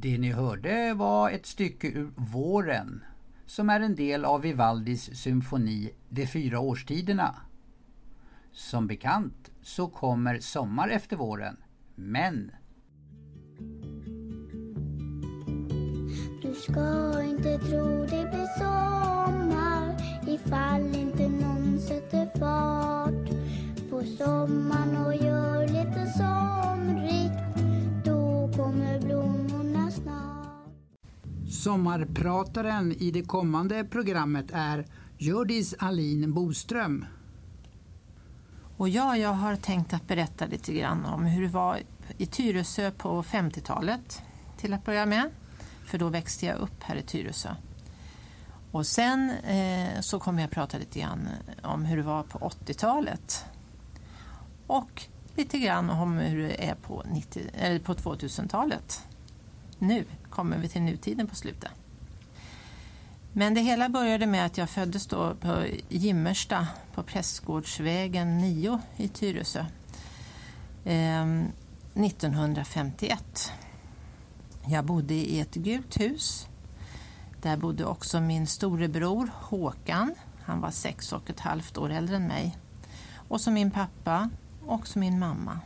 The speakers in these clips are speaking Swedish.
Det ni hörde var ett stycke ur Våren, som är en del av Vivaldis symfoni De 4 årstiderna. Som bekant så kommer sommar efter våren, men... Du ska inte tro det blir sommar ifall inte någon sätter fart på sommaren och gör lite somrigt. Då kommer blommorna snart. Sommarprataren i det kommande programmet är Hjördis Ahlin Boström. Och jag har tänkt att berätta lite grann om hur det var i Tyresö på 50-talet till att börja med. För då växte jag upp här i Tyresö. Och sen så kommer jag prata lite grann om hur det var på 80-talet. Och lite grann om hur det är på 2000-talet. Nu kommer vi till nutiden på slutet. Men det hela började med att jag föddes då på Gimmersta på Prästgårdsvägen 9 i Tyresö 1951. Jag bodde i ett gult hus. Där bodde också min storebror Håkan. Han var 6,5 år äldre än mig. Och så min pappa och så min mamma.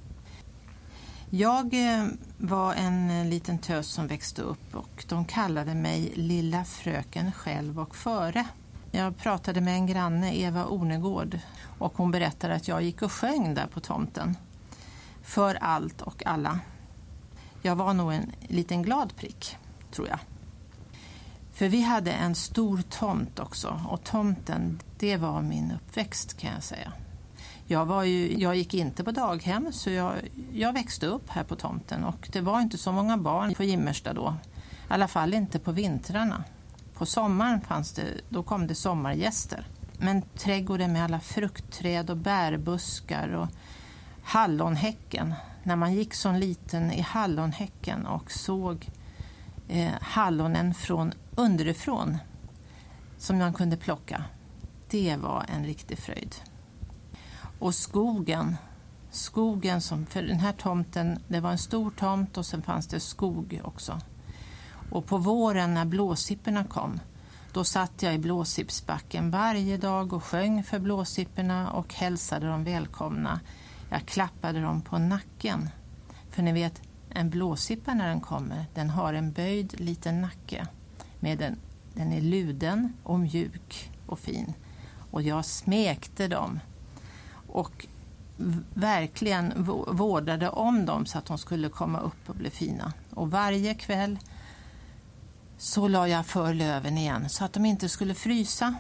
Jag var en liten tös som växte upp och de kallade mig Lilla fröken själv och före. Jag pratade med en granne, Eva Ornegård, och hon berättade att jag gick och sjöng där på tomten. För allt och alla. Jag var nog en liten glad prick, tror jag. För vi hade en stor tomt också och tomten, det var min uppväxt kan jag säga. Jag gick inte på daghem så jag växte upp här på tomten och det var inte så många barn på Gimmersta då. I alla fall inte på vintrarna. På sommaren då kom det sommargäster. Men trädgården med alla fruktträd och bärbuskar och hallonhäcken. När man gick så liten i hallonhäcken och såg hallonen från underifrån som man kunde plocka. Det var en riktig fröjd. Och skogen som för den här tomten, det var en stor tomt och sen fanns det skog också. Och på våren när blåsipporna kom, då satt jag i blåsippsbacken varje dag och sjöng för blåsipporna och hälsade dem välkomna. Jag klappade dem på nacken. För ni vet, en blåsippa när den kommer, den har en böjd liten nacke. Den är luden och mjuk och fin. Och jag smekte dem. Och verkligen vårdade om dem så att de skulle komma upp och bli fina. Och varje kväll så la jag för löven igen så att de inte skulle frysa.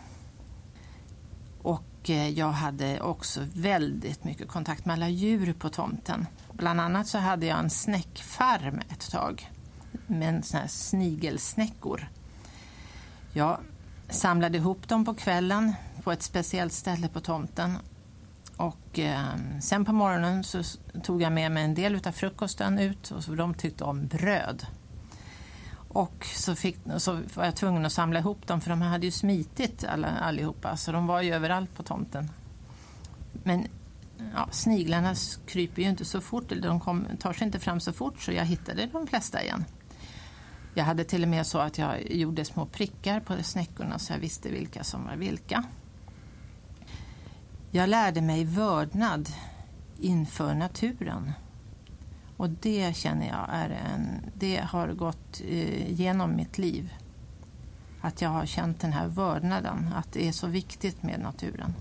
Och jag hade också väldigt mycket kontakt med alla djur på tomten. Bland annat så hade jag en snäckfarm ett tag med såna här snigelsnäckor. Jag samlade ihop dem på kvällen på ett speciellt ställe på tomten. Och sen på morgonen så tog jag med mig en del av frukosten ut och så de tyckte om bröd. Och så var jag tvungen att samla ihop dem för de hade ju smitit allihopa så de var ju överallt på tomten. Men sniglarna kryper ju inte så fort eller de tar sig inte fram så fort så jag hittade de flesta igen. Jag hade till och med så att jag gjorde små prickar på snäckorna så jag visste vilka som var vilka. Jag lärde mig vördnad inför naturen. Och det känner jag det har gått genom mitt liv. Att jag har känt den här vördnaden, att det är så viktigt med naturen.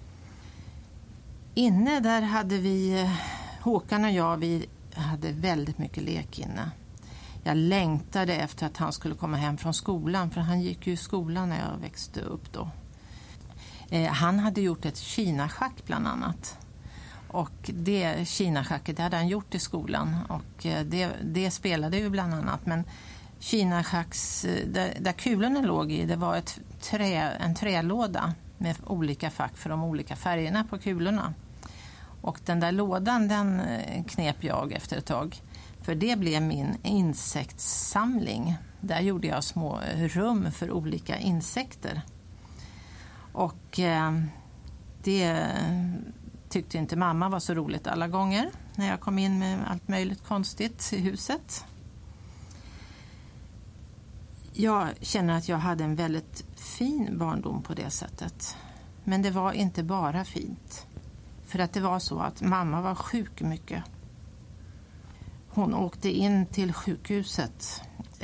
Inne där hade vi, Håkan och vi hade väldigt mycket lek inne. Jag längtade efter att han skulle komma hem från skolan, för han gick ju i skolan när jag växte upp då. Han hade gjort ett kinaschack bland annat. Och det kinaschacket hade han gjort i skolan och det spelade ju bland annat. Men kinaschacks, där kulorna låg i, det var en trälåda med olika fack för de olika färgerna på kulorna. Och den där lådan, den knep jag efter ett tag. För det blev min insektssamling. Där gjorde jag små rum för olika insekter. Och det tyckte inte mamma var så roligt alla gånger när jag kom in med allt möjligt konstigt i huset. Jag känner att jag hade en väldigt fin barndom på det sättet. Men det var inte bara fint. För att det var så att mamma var sjuk mycket. Hon åkte in till sjukhuset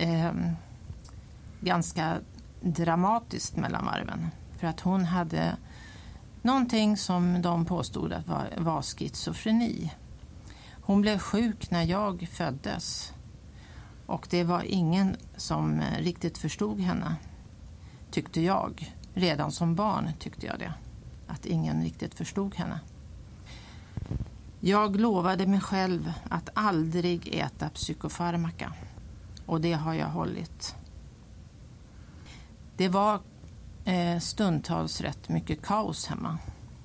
ganska dramatiskt mellan varven. För att hon hade någonting som de påstod att var schizofreni. Hon blev sjuk när jag föddes. Och det var ingen som riktigt förstod henne, tyckte jag. Redan som barn tyckte jag det. Att ingen riktigt förstod henne. Jag lovade mig själv att aldrig äta psykofarmaka. Och det har jag hållit. Det var stundtals rätt mycket kaos hemma.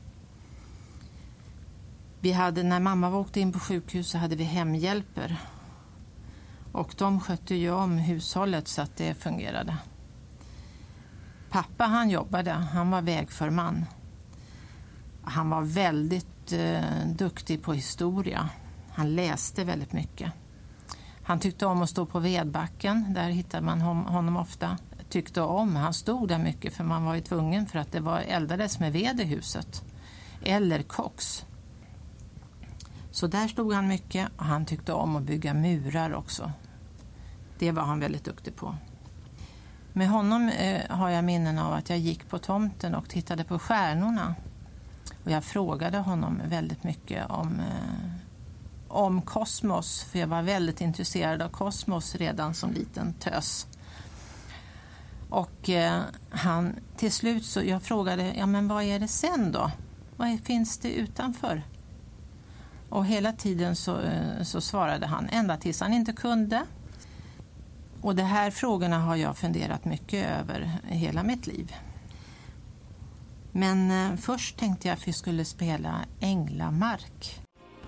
När mamma åkte in på sjukhus så hade vi hemhjälper. Och de skötte ju om hushållet så att det fungerade. Pappa han jobbade, han var vägförman. Han var väldigt duktig på historia. Han läste väldigt mycket. Han tyckte om att stå på vedbacken, där hittade man honom ofta. Han stod där mycket för man var ju tvungen för att det var eldades med ved i huset. Eller koks. Så där stod han mycket och han tyckte om att bygga murar också. Det var han väldigt duktig på. Med honom har jag minnen av att jag gick på tomten och tittade på stjärnorna. Och jag frågade honom väldigt mycket om kosmos. För jag var väldigt intresserad av kosmos redan som liten tös. Och till slut så jag frågade, men vad är det sen då? Vad finns det utanför? Och hela tiden så svarade han, ända tills han inte kunde. Och de här frågorna har jag funderat mycket över hela mitt liv. Men först tänkte jag att vi skulle spela Änglamark.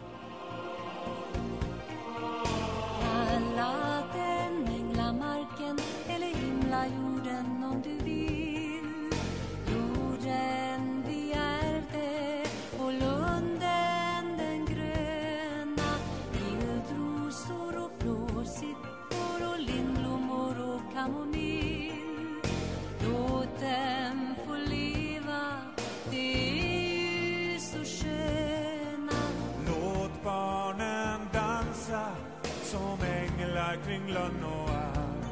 Kalla den änglamarken eller himla jorden om du vill. Jorden vi ärvde och lunden den gröna. Vildrosor och blåsippor och lindblommor och kamomill. Låt dem få leva, det är ju så sköna. Låt barnen dansa som änglar kring lönn och all.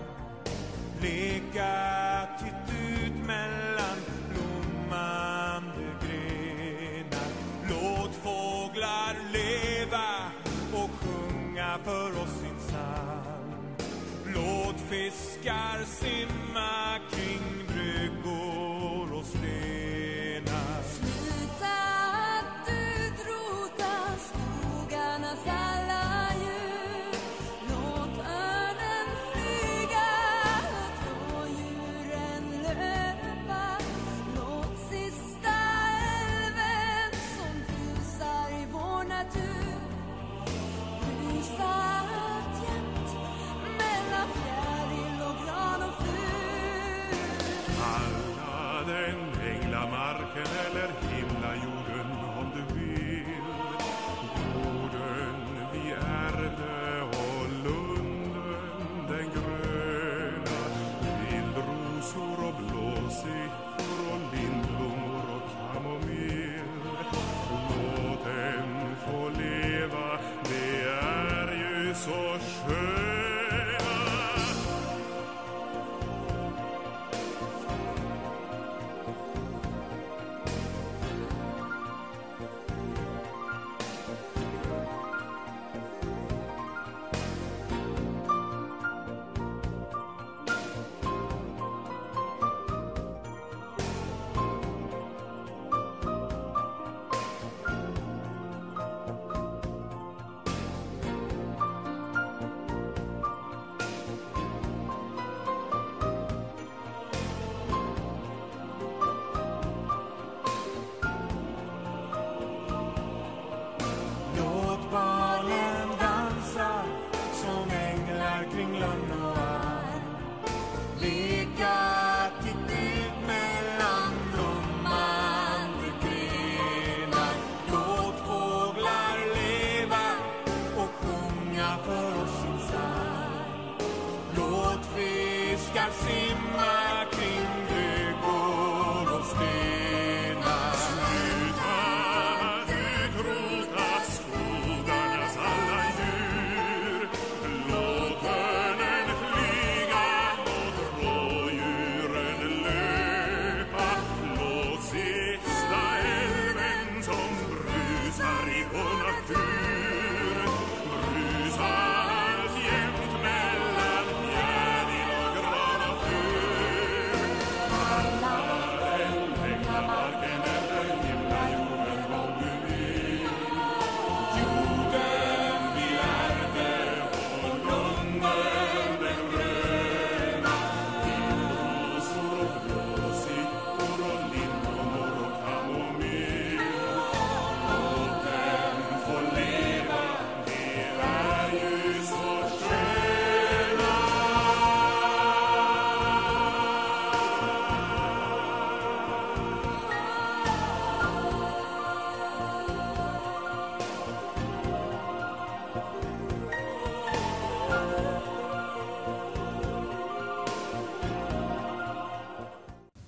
Leka titt ut mellan blommande grenar. Låt fåglar leva och sjunga för oss sin psalm. Låt fiskar simma kring bryggor och stenar. Sluta att utrota skogarnas alla djur. Låt örnen flyga, låt rådjuren löpa. Låt sista älven som brusar i vår natur brusa alltjämt mellan fjäril och gran och fur. Alla den änglamarken eller himlajorden om du vill. Jorden vi ärvde och lunden den gröna. Vildrosor och blåsippor och lindblommor och kamomill. Låt dem få leva, det är ju så skönt.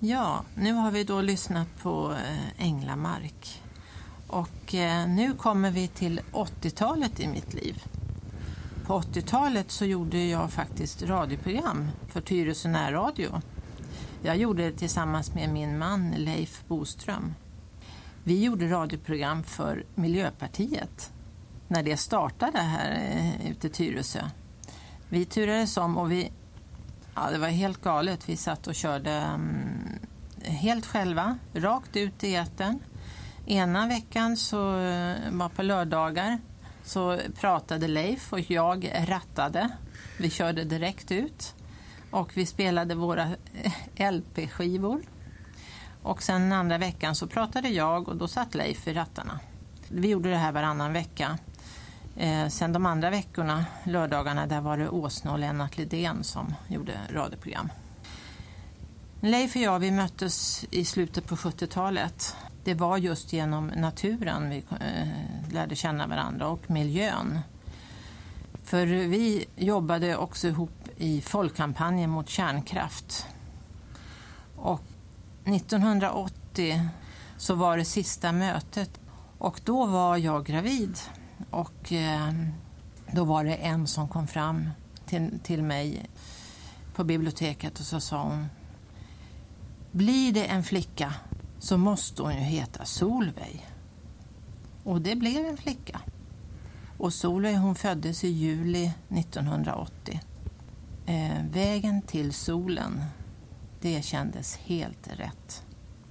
Ja, nu har vi då lyssnat på Änglamark. Och nu kommer vi till 80-talet i mitt liv. På 80-talet så gjorde jag faktiskt radioprogram för Tyresö närradio. Jag gjorde det tillsammans med min man Leif Boström. Vi gjorde radioprogram för Miljöpartiet när det startade här ute i Tyresö. Vi turades om och det var helt galet. Vi satt och körde helt själva, rakt ut i etern. Ena veckan så var på lördagar så pratade Leif och jag rattade. Vi körde direkt ut och vi spelade våra LP-skivor. Och sen den andra veckan så pratade jag och då satt Leif i rattarna. Vi gjorde det här varannan vecka. Sen de andra veckorna, lördagarna, där var det Åsne och Lennart Lidén som gjorde radioprogram. Leif och jag, vi möttes i slutet på 70-talet. Det var just genom naturen vi lärde känna varandra och miljön. För vi jobbade också ihop i folkkampanjen mot kärnkraft. Och 1980 så var det sista mötet och då var jag gravid. Och då var det en som kom fram till mig på biblioteket och så sa hon: blir det en flicka så måste hon ju heta Solveig. Och det blev en flicka. Och Solveig, hon föddes i juli 1980. Vägen till solen, det kändes helt rätt.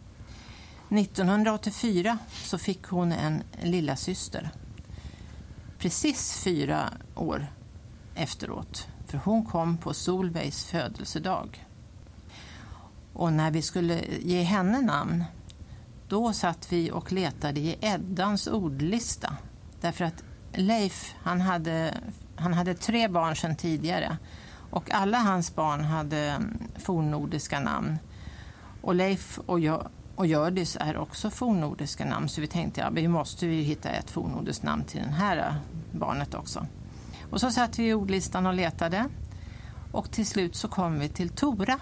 1984 så fick hon en lilla syster. Precis 4 år efteråt. För hon kom på Solveigs födelsedag. Och när vi skulle ge henne namn, då satt vi och letade i Eddans ordlista. Därför att Leif, han hade 3 barn sedan tidigare. Och alla hans barn hade fornnordiska namn. Och Leif och Gördis är också fornnordiska namn. Så vi tänkte, vi måste ju hitta ett fornnordiskt namn till den här barnet också. Och så satt vi i ordlistan och letade. Och till slut så kom vi till Tora.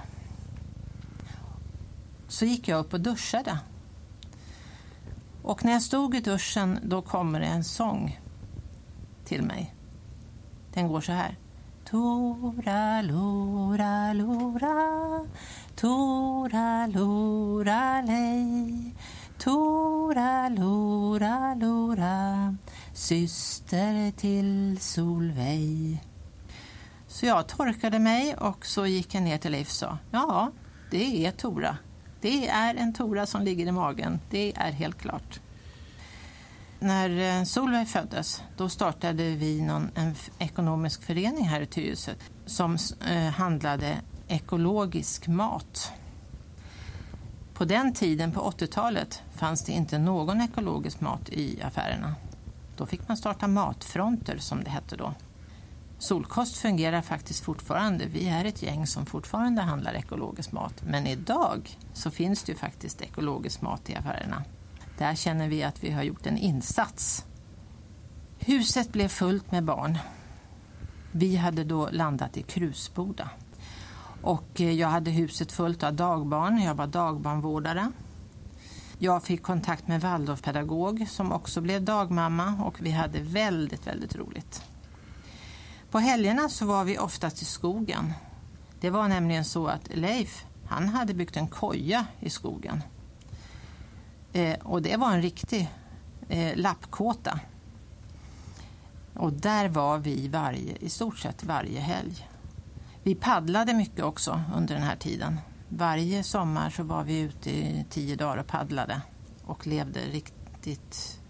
Så gick jag upp och duschade. Och när jag stod i duschen, då kommer det en sång till mig. Den går så här. Tora, lora, lora, tora, lora, lej, tora, lora, lora, syster till Solveig. Så jag torkade mig och så gick jag ner till Leif och sa: ja, det är Tora. Det är en Tora som ligger i magen. Det är helt klart. När Solveig föddes, då startade vi en ekonomisk förening här i Tyresö som handlade ekologisk mat. På den tiden, på 80-talet, fanns det inte någon ekologisk mat i affärerna. Då fick man starta matfronter, som det hette då. Solkost fungerar faktiskt fortfarande. Vi är ett gäng som fortfarande handlar ekologisk mat. Men idag så finns det ju faktiskt ekologisk mat i affärerna. Där känner vi att vi har gjort en insats. Huset blev fullt med barn. Vi hade då landat i Krusboda. Och jag hade huset fullt av dagbarn. Jag var dagbarnvårdare. Jag fick kontakt med Waldorfpedagog som också blev dagmamma. Och vi hade väldigt, väldigt roligt. På helgerna så var vi oftast i skogen. Det var nämligen så att Leif, han hade byggt en koja i skogen. Och det var en riktig lappkåta. Och där var vi i stort sett varje helg. Vi paddlade mycket också under den här tiden. Varje sommar så var vi ute i 10 dagar och paddlade. Och levde riktigt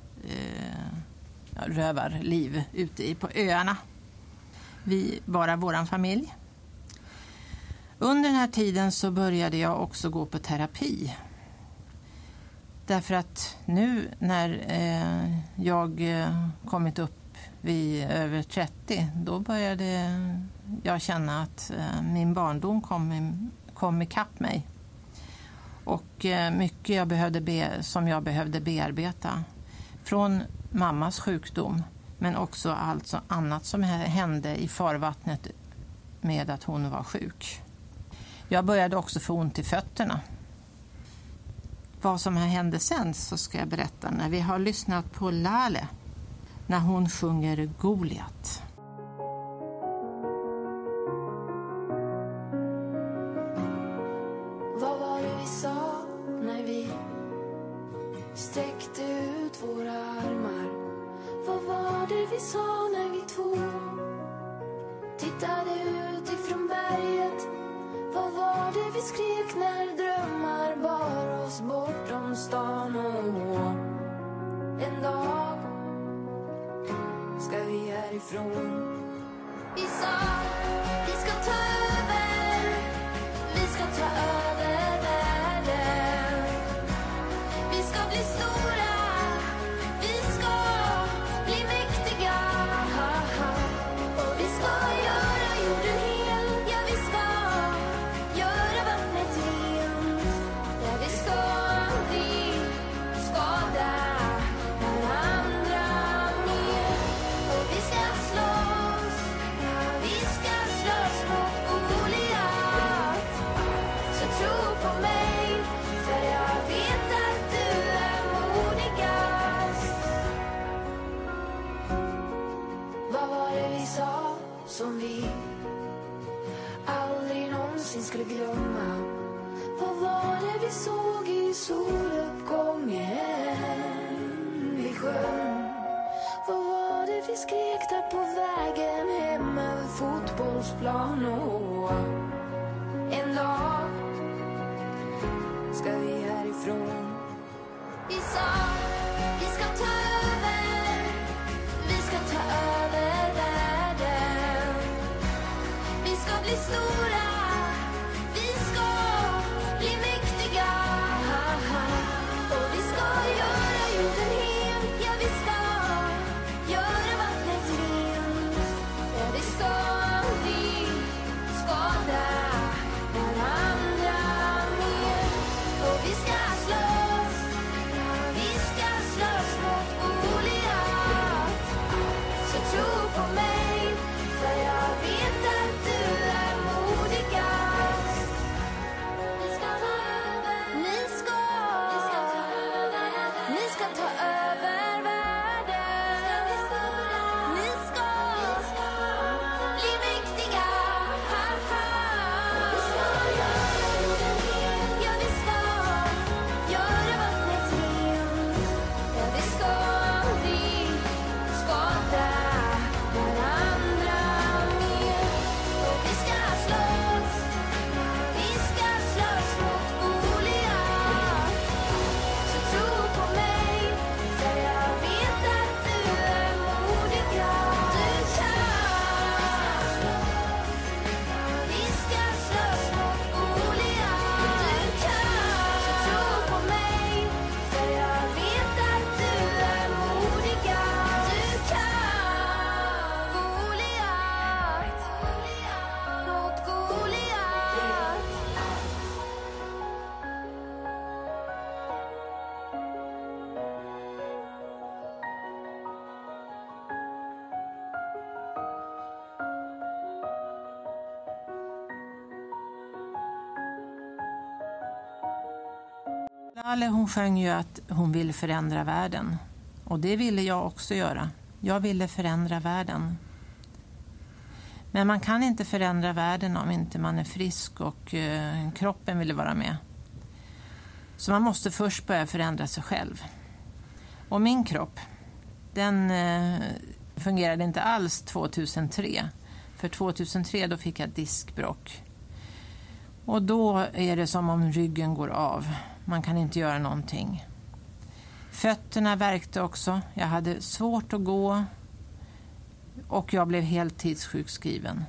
rövarliv ute på öarna. Vi var våran familj. Under den här tiden så började jag också gå på terapi. Därför att nu när jag kommit upp vid över 30, då började jag känna att min barndom kom ikapp mig. Och mycket som jag behövde bearbeta. Från mammas sjukdom, men också allt annat som hände i farvattnet med att hon var sjuk. Jag började också få ont i fötterna. vad som hände sen så ska jag berätta när vi har lyssnat på Lale när hon sjunger Goliat. Vad var det vi sa när vi sträckte ut våra armar? Vad var det vi sa när vi två tittade ut ifrån berget? Vad var det vi skrek när drömmar bar oss bortom stan? Och en dag ska vi härifrån. Vi sa vi ska ta över, vi ska ta över världen. Vi ska bli stora, vi ska bli mäktiga. Och vi ska göra jorden hel, ja vi ska göra vattnet rent. Ja vi ska aldrig skada varandra mer. Och vi ska slåss, ja vi ska slåss mot Goliat. Så tro på mig, för jag vet att du är modigast. Vad var det vi sa som vi aldrig någonsin skulle glömma? Vad var det vi såg i soluppgången vid sjön? Vad var det vi skrek där på vägen hem över fotbollsplan? Och en dag ska vi härifrån. Vi sa vi ska ta över, vi ska ta över världen. Vi ska bli stora, vi ska bli mäktiga. Och vi ska göra jorden hel, ja vi ska göra vattnet rent. Ja vi ska aldrig skada varandra mer. Och vi ska slåss, ja vi ska slåss mot Goliat. Så tro på mig, för jag vet att du är modigast. Vi ska ta över, ni ska ta över, ni ska ta över världen. Ni ska bli mäktiga. Vi ska göra jorden hel, ja vi ska göra vattnet rent. Ja vi ska aldrig skada varandra mer. Och vi ska slåss, vi ska slåss mot Goliat. Så tro på mig, för jag vet att du är modigast. Du kan. Vi ska slåss mot Goliat. Du kan. Så tro på mig, för jag vet att du är modigast. Du kan. Goliat mot Goliat. Lale hon sjöng ju att hon ville förändra världen. Och det ville jag också göra. Jag ville förändra världen. Men man kan inte förändra världen om inte man är frisk och kroppen vill vara med. Så man måste först börja förändra sig själv. Och min kropp, den fungerade inte alls 2003. För 2003 då fick jag diskbråck. Och då är det som om ryggen går av. Man kan inte göra någonting. Fötterna värkte också. Jag hade svårt att gå. Och jag blev helt tidssjukskriven.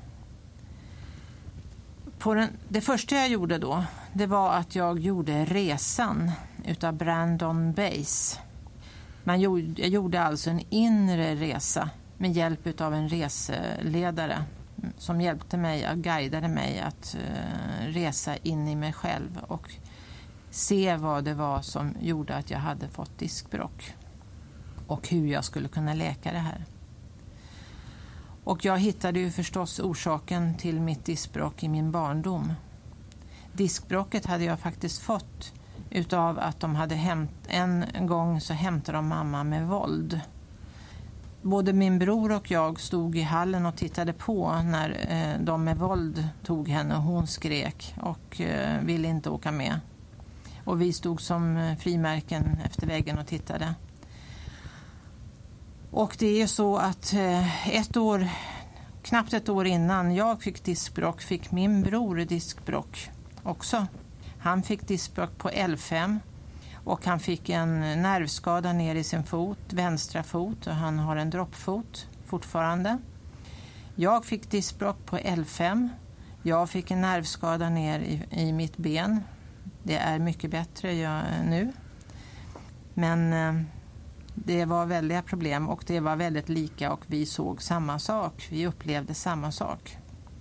Det första jag gjorde då, det var att jag gjorde resan utav Brandon Base. Jag gjorde alltså en inre resa med hjälp av en reseledare som hjälpte mig och guidade mig att resa in i mig själv och se vad det var som gjorde att jag hade fått diskbråck och hur jag skulle kunna läka det här. Och jag hittade ju förstås orsaken till mitt diskbråck i min barndom. Diskbråcket hade jag faktiskt fått utav att de hade en gång så hämtade de mamma med våld. Både min bror och jag stod i hallen och tittade på när de med våld tog henne och hon skrek och ville inte åka med. Och vi stod som frimärken efter väggen och tittade. Och det är så att knappt ett år innan jag fick diskbråck fick min bror diskbråck också. Han fick diskbråck på L5 och han fick en nervskada ner i sin fot, vänstra fot, och han har en droppfot fortfarande. Jag fick diskbråck på L5. Jag fick en nervskada ner i mitt ben. Det är mycket bättre nu. Men det var väldiga problem och det var väldigt lika och vi såg samma sak. Vi upplevde samma sak.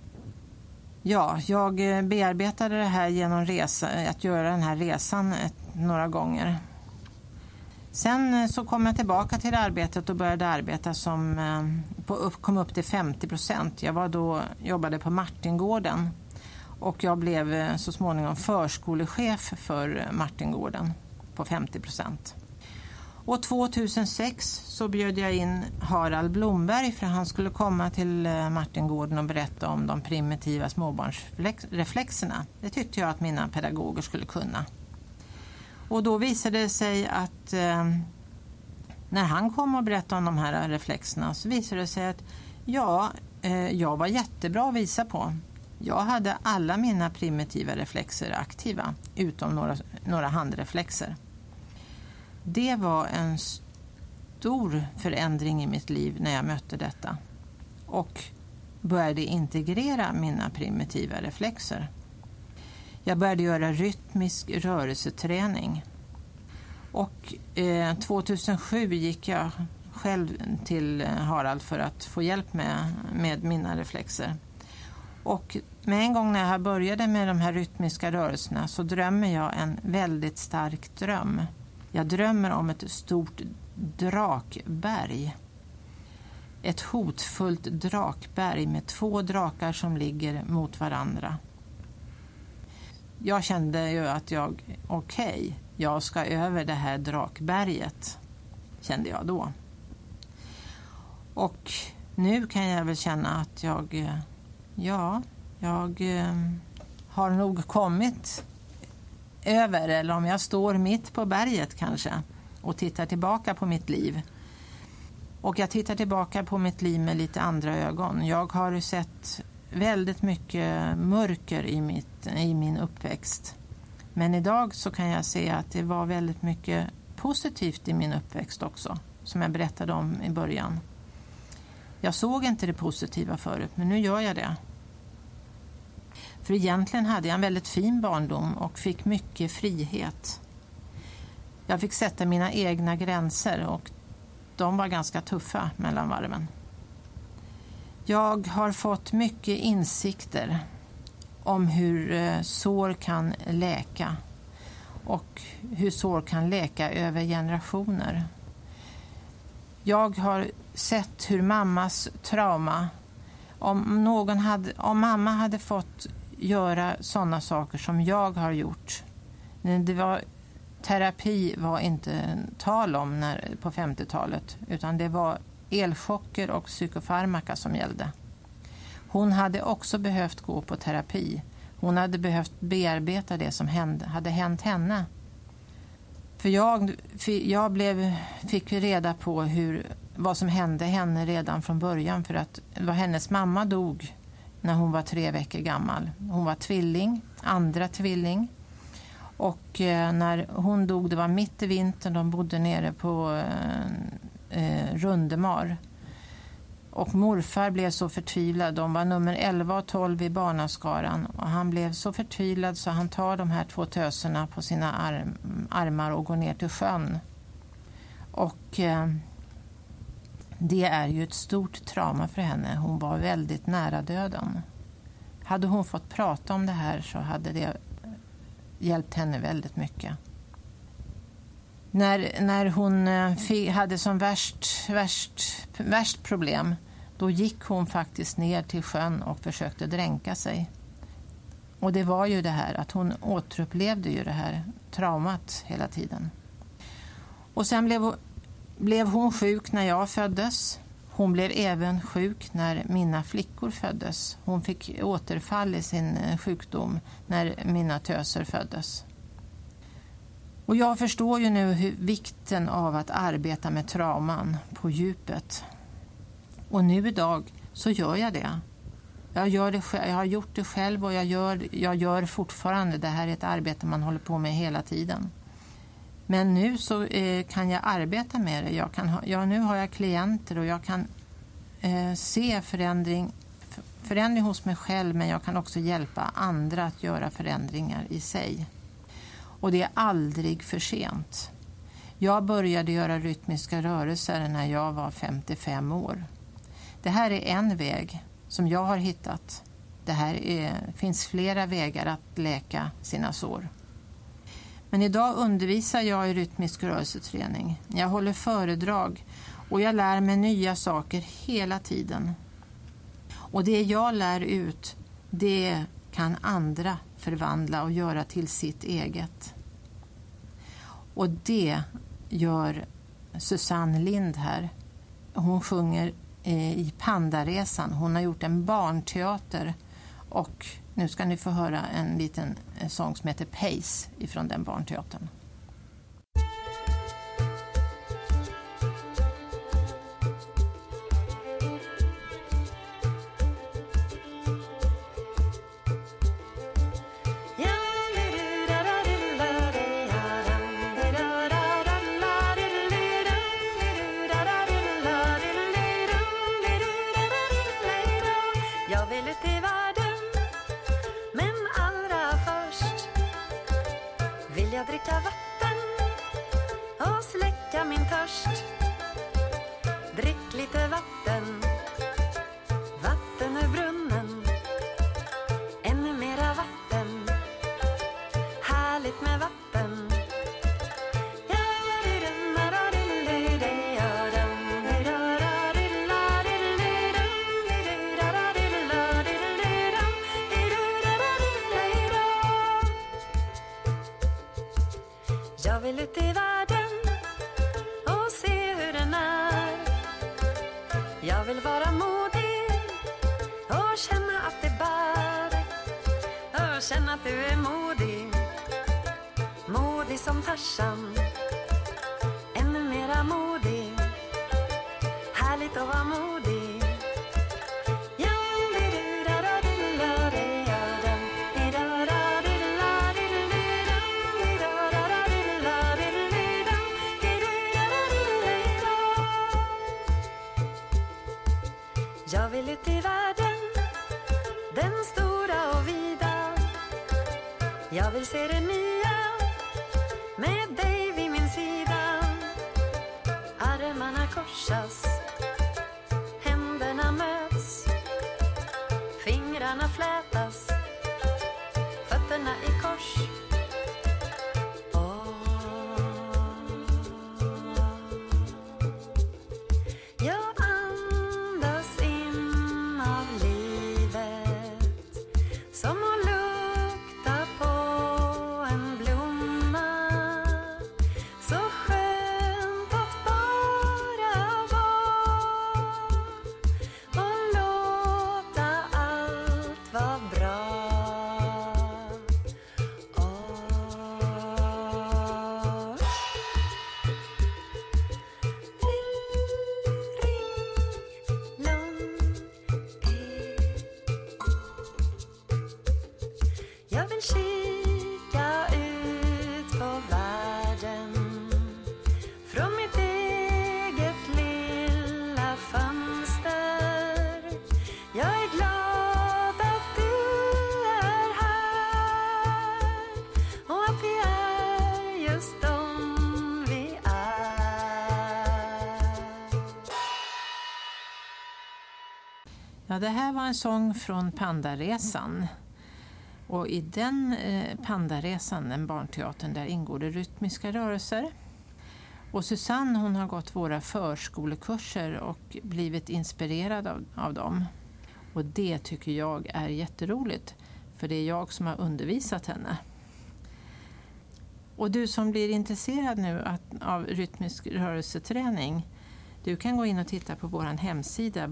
Ja, jag bearbetade det här genom att göra den här resan några gånger. Sen så kom jag tillbaka till arbetet och började arbeta kom upp till 50%. Jag jobbade på Martingården och jag blev så småningom förskolechef för Martingården på 50%. Och 2006 så bjöd jag in Harald Blomberg för han skulle komma till Martingården och berätta om de primitiva småbarnsreflexerna. Det tyckte jag att mina pedagoger skulle kunna. Och då visade det sig att när han kom och berättade om de här reflexerna så visade det sig att jag var jättebra att visa på. Jag hade alla mina primitiva reflexer aktiva utom några handreflexer. Det var en stor förändring i mitt liv när jag mötte detta och började integrera mina primitiva reflexer. Jag började göra rytmisk rörelseträning och 2007 gick jag själv till Harald för att få hjälp med mina reflexer. Och med en gång när jag började med de här rytmiska rörelserna så drömmer jag en väldigt stark dröm. Jag drömmer om ett stort drakberg. Ett hotfullt drakberg med 2 drakar som ligger mot varandra. Jag kände ju att jag ska över det här drakberget, kände jag då. Och nu kan jag väl känna att jag har nog kommit över, eller om jag står mitt på berget kanske och tittar tillbaka på mitt liv. Och jag tittar tillbaka på mitt liv med lite andra ögon. Jag har sett väldigt mycket mörker i min uppväxt. Men idag så kan jag se att det var väldigt mycket positivt i min uppväxt också, som jag berättade om i början. Jag såg inte det positiva förut, men nu gör jag det. För egentligen hade jag en väldigt fin barndom och fick mycket frihet. Jag fick sätta mina egna gränser och de var ganska tuffa mellan varven. Jag har fått mycket insikter om hur sår kan läka och hur sår kan läka över generationer. Jag har sett hur mammas trauma, om mamma hade fått göra sådana saker som jag har gjort. Terapi var inte tal om på 50-talet, utan det var elchocker och psykofarmaka som gällde. Hon hade också behövt gå på terapi. Hon hade behövt bearbeta det som hade hänt henne. För jag fick reda på vad som hände henne redan från början, för att hennes mamma dog när hon var 3 veckor gammal. Hon var andra tvilling. Och när hon dog, det var mitt i vintern, de bodde nere på Rundemar. Och morfar blev så förtvivlad, de var nummer 11 och 12 i barnaskaran. Och han blev så förtvivlad så han tar de här 2 töserna på sina armar och går ner till sjön. Och det är ju ett stort trauma för henne. Hon var väldigt nära döden. Hade hon fått prata om det här så hade det hjälpt henne väldigt mycket. När hon hade som värst problem, då gick hon faktiskt ner till sjön och försökte dränka sig. Och det var ju det här att hon återupplevde ju det här traumat hela tiden. Och sen blev hon sjuk när jag föddes. Hon blev även sjuk när mina flickor föddes. Hon fick återfall i sin sjukdom när mina töser föddes. Och jag förstår ju nu vikten av att arbeta med trauman på djupet. Och nu idag så gör jag det. Jag har gjort det själv och jag gör fortfarande. Det här är ett arbete man håller på med hela tiden. Men nu så kan jag arbeta med det. Nu har jag klienter och jag kan se förändring hos mig själv, men jag kan också hjälpa andra att göra förändringar i sig. Och det är aldrig för sent. Jag började göra rytmiska rörelser när jag var 55 år. Det här är en väg som jag har hittat. Finns flera vägar att läka sina sår. Men idag undervisar jag i rytmisk rörelseträning. Jag håller föredrag och jag lär mig nya saker hela tiden. Och det jag lär ut, det kan andra förvandla och göra till sitt eget. Och det gör Susanne Lind här. Hon sjunger i Pandaresan. Hon har gjort en barnteater och nu ska ni få höra en liten sång som heter Pace ifrån den barnteatern. Jag vill ut i världen, men allra först vill jag dricka vatten och släcka min törst. Drick lite vatten, vatten ur brunnen, ännu mera vatten, härligt med vatten. Jag vill ut i världen och se hur den är. Jag vill vara modig och känna att det bär. Och känna att du är modig, modig som Tarzan, ännu mera modig. Härligt att vara modig. Jag vill ut i världen, den stora och vida. Jag vill se det nya, med dig vid min sida. Armarna korsas, händerna möts, fingrarna flätas, fötterna i kors. Kika ut på världen från mitt eget lilla fönster. Jag är glad att du är här och att vi är just de vi är. Ja, det här var en sång från Pandaresan. Och i den Pandaresan, den barnteatern, där ingår det rytmiska rörelser. Och Susanne, hon har gått våra förskolekurser och blivit inspirerad av dem. Och det tycker jag är jätteroligt. för det är jag som har undervisat henne. Och du som blir intresserad nu av rytmisk rörelseträning, du kan gå in och titta på vår hemsida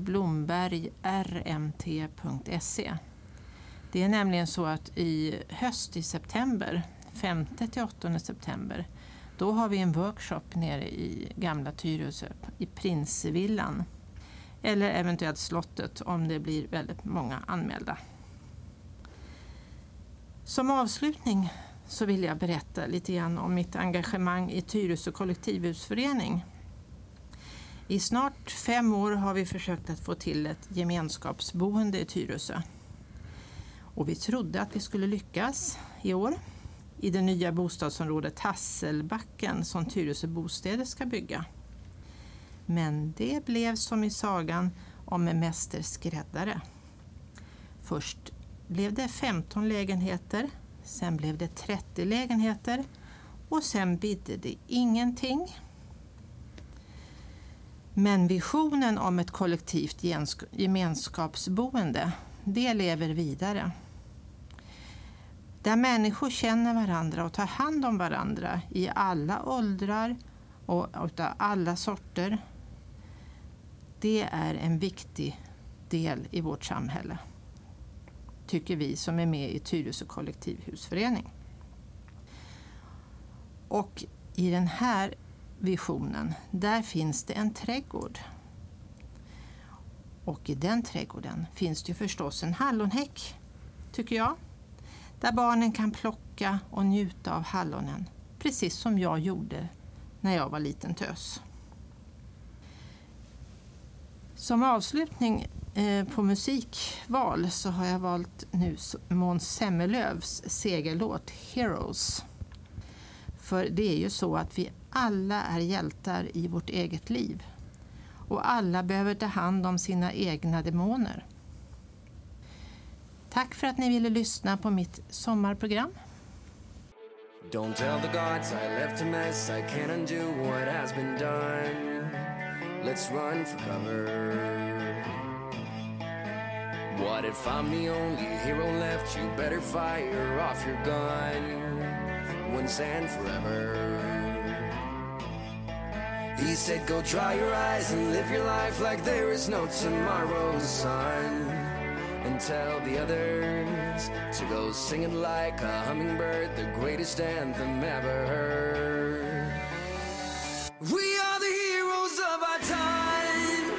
blombergrmt.se. Det är nämligen så att i höst i september, 5-8 september, då har vi en workshop nere i Gamla Tyresö i Prinsevillan. Eller eventuellt slottet om det blir väldigt många anmälda. Som avslutning så vill jag berätta lite grann om mitt engagemang i Tyresö kollektivhusförening. I snart 5 år har vi försökt att få till ett gemenskapsboende i Tyresö. Och vi trodde att vi skulle lyckas i år i det nya bostadsområdet Hasselbacken som Tyresö bostäder ska bygga. Men det blev som i sagan om en mästerskräddare. Först blev det 15 lägenheter, sen blev det 30 lägenheter och sen bidde det ingenting. Men visionen om ett kollektivt gemenskapsboende, det lever vidare. Där människor känner varandra och tar hand om varandra i alla åldrar och av alla sorter. Det är en viktig del i vårt samhälle, tycker vi som är med i Tyresö kollektivhusförening. Och i den här visionen, där finns det en trädgård. Och i den trädgården finns det ju förstås en hallonhäck, tycker jag. Där barnen kan plocka och njuta av hallonen, precis som jag gjorde när jag var liten tös. Som avslutning på musikval så har jag valt nu Måns Zelmerlöws segerlåt Heroes. För det är ju så att vi alla är hjältar i vårt eget liv. Och alla behöver ta hand om sina egna demoner. Tack för att ni ville lyssna på mitt sommarprogram. Don't tell the gods I left a mess. I can't undo what has been done. Let's run for cover. What if I'm the only hero left? You better fire off your gun once and forever. He said go dry your eyes and live your life like there is no tomorrow, son. And tell the others to go singing like a hummingbird, the greatest anthem ever heard. We are the heroes of our time,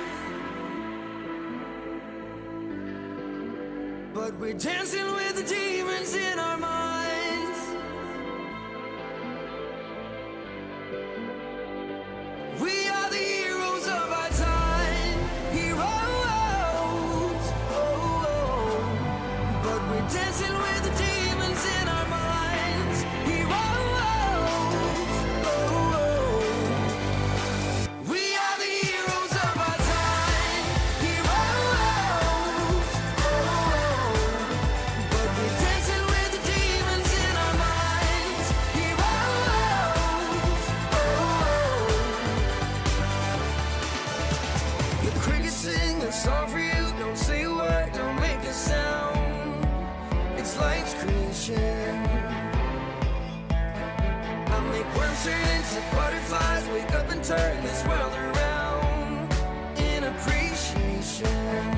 but we're dancing with the demons in our minds. We are the heroes of our time, heroes, but we're dancing with the demons in our minds, heroes, we are the heroes of our time, heroes, but we're dancing with the demons in our minds, heroes. The crickets sing a song for you. Don't say a word, don't make a sound. It's life's creation. I make worms turn into butterflies. Wake up and turn this world around in appreciation.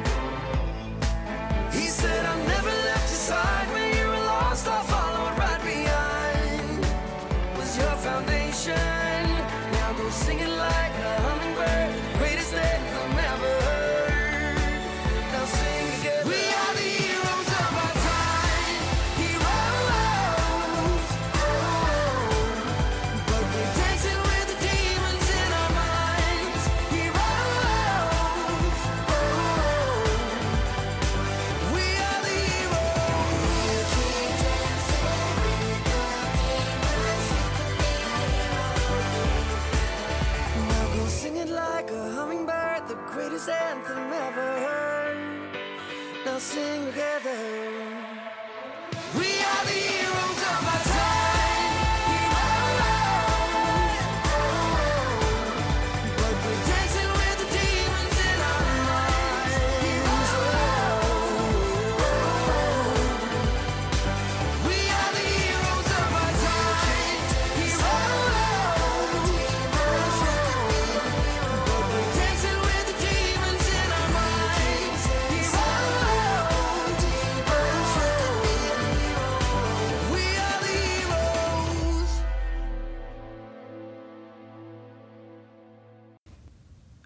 He said I've never left your side when you were lost. I followed right behind. Was your foundation. Now go singing like a hummingbird, greatest anthem ever heard. Now sing together. We are the heroes of our time, heroes. But we're dancing with the demons in our minds, heroes. We are the heroes. Now go sing it like a hummingbird, the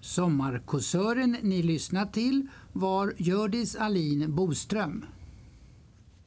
Sommarkåsören ni lyssnat till var Hjördis Ahlin Boström.